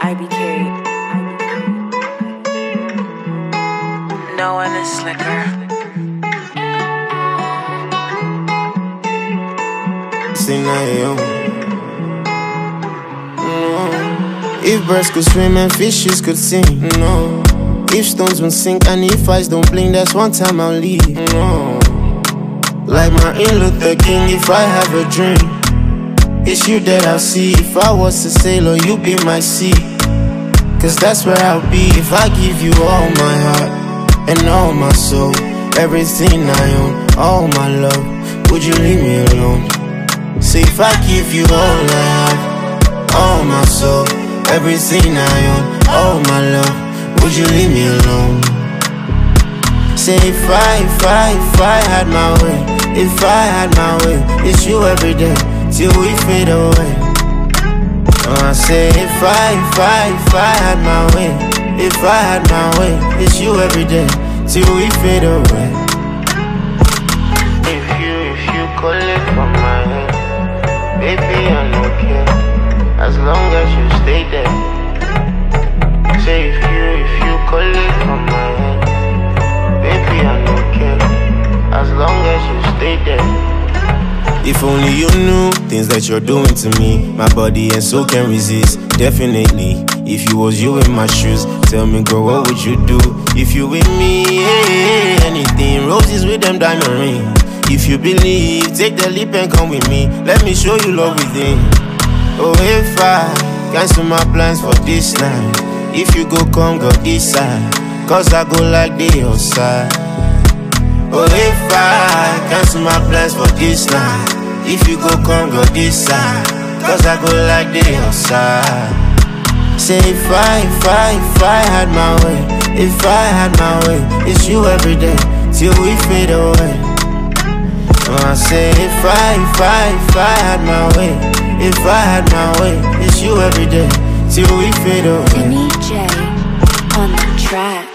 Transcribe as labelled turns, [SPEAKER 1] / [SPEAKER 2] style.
[SPEAKER 1] IBK. No one is slicker.
[SPEAKER 2] If birds could swim and fishes could sing, no. If stones won't sink and if eyes don't blink, that's one time I'll leave, no. Like Martin Luther King, if I have a dream, it's you that I'll see. If I was a sailor, you'd be my sea, cause that's where I'll be. If I give you all my heart and all my soul, everything I own, all my love, would you leave me alone? See, if I give you all I have, all my soul, everything I own, all my love, would you leave me alone? Say if I had my way, if I had my way, it's you every day, till we fade away. I say if I had my way, if I had my way, it's you every day, till we fade away. If you call it from my head, baby, I don't care, as long as you stay there. Say if you call it from my head, baby, I don't care, as long as you stay there. If only you knew things that you're doing to me, my body and soul can resist, definitely. If you was you in my shoes, tell me girl, what would you do? If you with me, anything, roses with them diamond ring. If you believe, take the leap and come with me, let me show you love within. Oh, if I cancel my plans for this night, if you go come go this side, cause I go like the outside. Oh, if I cancel my plans for this night, if you go come go this side, cause I go like the outside. Say if I had my way, if I had my way, it's you every day, till we fade away. I say if I had my way, if I had my way, it's you every day, till we fade away.
[SPEAKER 1] Vinny J on the track.